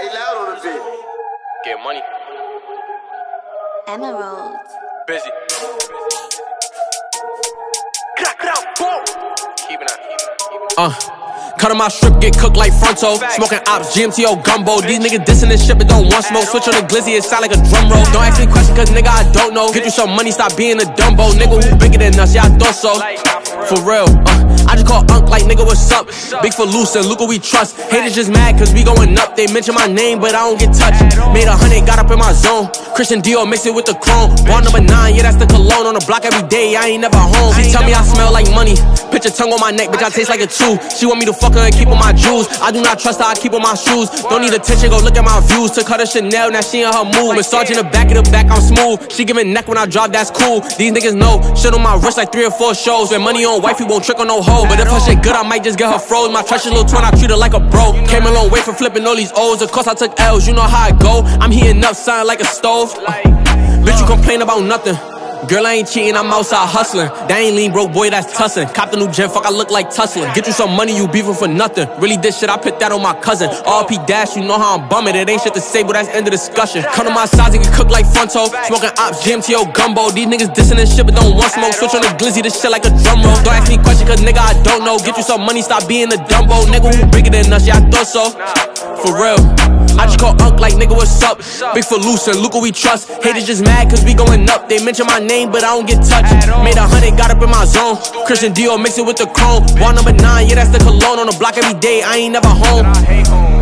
Hey, loud on the beat. Get money. Emerald. Busy. Keeping that. Cutting my strip, get cooked like fronto. Smoking ops, GMTO gumbo. These niggas dissing this shit, but don't want smoke. Switch on the glizzy, it sound like a drum roll. Don't ask me questions, cause nigga, I don't know. Get you some money, stop being a Dumbo. Nigga who bigger than us, yeah, I thought so. For real, I just call Unc like nigga, what's up? Big for loose and look what we trust. Haters just mad cause we going up. They mention my name, but I don't get touched. Made 100, got up in my zone. Christian Dior, mix it with the chrome. Bar number 9, yeah, that's the cologne. On the block every day, I ain't never home. She tell me I smell like money. Put your tongue on my neck, bitch, I taste like a chew. She want me to fuck her and keep on my jewels. I do not trust her, I keep on my shoes. Don't need attention, go look at my views. Took her to Chanel, now she in her mood. Massage in the back of the back, I'm smooth. She giving neck when I drop, that's cool. These niggas know, shit on my wrist like 3 or 4 shows. Spend money on wifey, won't trick on no hoe. But if her shit good, I might just get her froze. My trusty little twin, I treat her like a bro. Came a long way from flipping all these O's. Of course I took L's, you know how I go. I'm heating up, sound like a stove. Bitch, you complain about nothing. Girl, I ain't cheating, I'm outside hustling. That ain't lean, broke boy, that's tussin'. Cop the new gym, fuck, I look like tusslin'. Get you some money, you beefing for nothing. Really this shit, I put that on my cousin. RP Dash, you know how I'm bumming. It ain't shit to say, but that's end of discussion. Come to my size and get cooked like fronto. Smoking ops, GMTO gumbo. These niggas dissing this shit, but don't want smoke. Switch on the glizzy, this shit like a drum roll. Don't ask me questions, cause nigga, I don't know. Get you some money, stop being a Dumbo. Nigga who bigger than us, yeah, I thought so. For real. I just call Unc like nigga, what's up? Big for loose and look what we trust. Haters just mad cause we going up. They mention my name, but I don't get touched. Made 100, got up in my zone. Christian Dior, mix it with the chrome. Bar number 9, yeah, that's the cologne. On the block every day, I ain't never home.